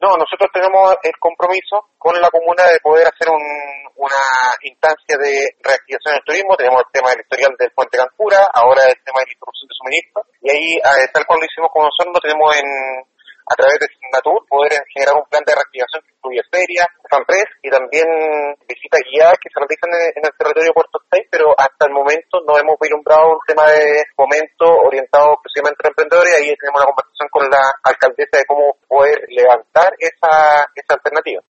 No, nosotros tenemos el compromiso con la comuna de poder hacer una instancia de reactivación del turismo. Tenemos el tema del historial del Puente Cancura, ahora el tema de la interrupción de suministro, y ahí, tal cual lo hicimos con nosotros, lo tenemos a través de Signatur, poder generar un plan de reactivación que incluye ferias, fanpress y también visitas guiadas que se realizan en el territorio de Puerto Montt, pero hasta el momento no hemos vislumbrado un tema de fomento orientado exclusivamente a emprendedores. Ahí tenemos una conversación con la alcaldesa de cómo poder levantar esa alternativa.